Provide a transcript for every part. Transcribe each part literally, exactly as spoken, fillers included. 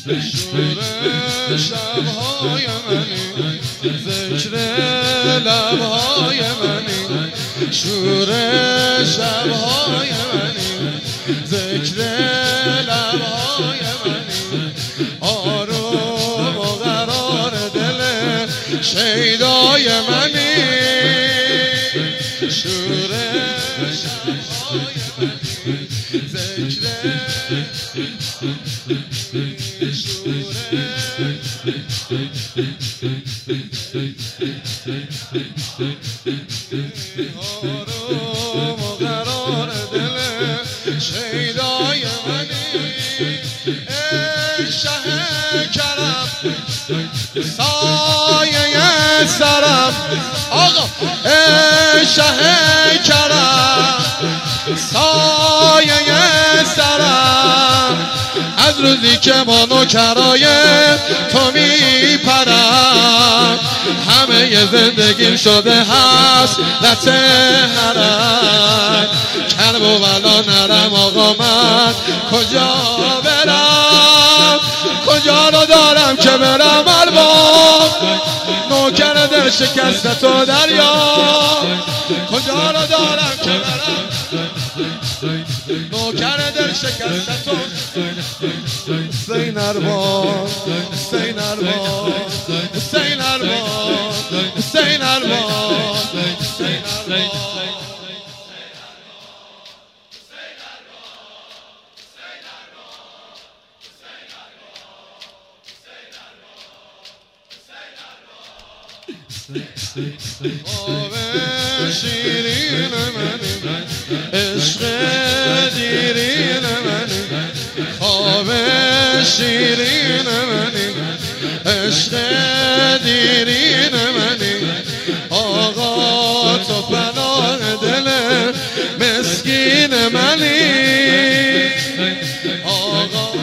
شور شبهای منی ذکر لبهای منی شور شبهای منی ذکر لبهای منی آروم و قرار دل شیدای منی شور شبهای منی ذکر آروم و قرار دل شیدای منی ای شه کرم سایه سرم آقا ای شه کرم سایه سرم از روزی که ما نوکرای تو میپرم همه زندگیم شده حسرت حرم کرب و بلا نرم آقا من کجا برم کجا رو دارم که برم الباب نوکر دل شکست تو دریا کجا رو دارم که برم نوکر دل شکست تو حسین ارباب حسین ارباب حسین ارباب حسین ارباب حسین ارباب خواب شیرین منی عشق دیرین منی خواب شیرین منی عشق دیرین منی آقا تو پناه دل مسکین منی آقا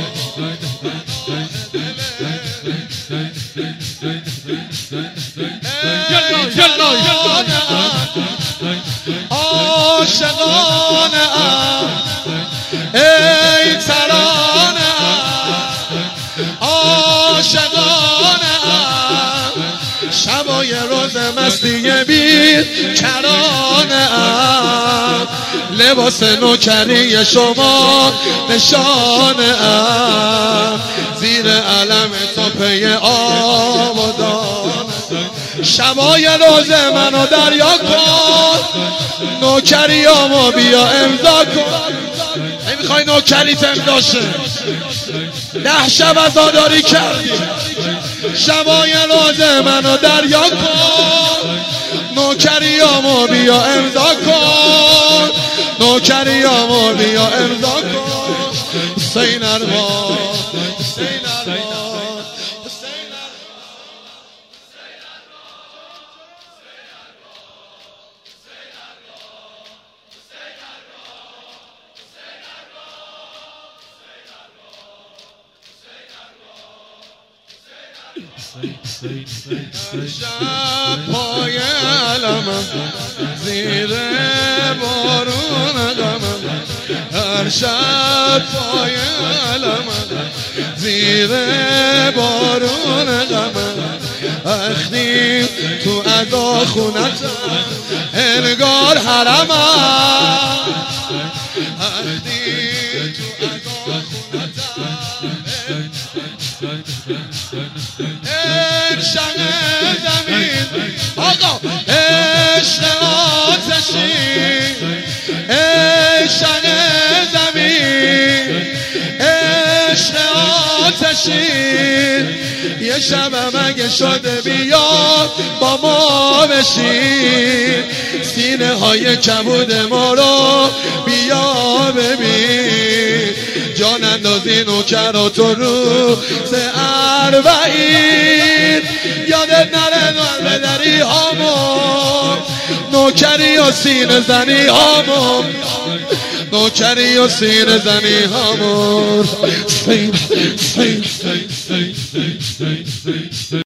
عاشقانه ام ای ترانه ام عاشقانه ام شبای روز مستی بی کرانه ام لباس نوکری شما نشانه ام زیر علم تو پی آبادان شبای روز منو دریا کن نوکریامو بیا امضا کن نمیخوای نوکریت امضا شه ده شب عزاداری کردی شبای روز منو دریا کن نوکریامو بیا امضا کن نوکریامو بیا امضا کن حسین ارباب حسین ارباب شب پای علمم زیر بارون غمم هر شب پای علمم زیر بارون غمم اخنی تو ادا خونتم انگار حرمم اخنی تو ادا خونتم عشق زمین آقا عشق آتشی عشق زمین عشق آتشی یه شبم اگه شده بیاد با ما بشین سینه های کبود ما رو بیا ببین جان اندازی نوکر و تو روز اربعین یادت نره نور بدری هامون نوکری و سینه زنی هامون نوکری و سینه زنی هامون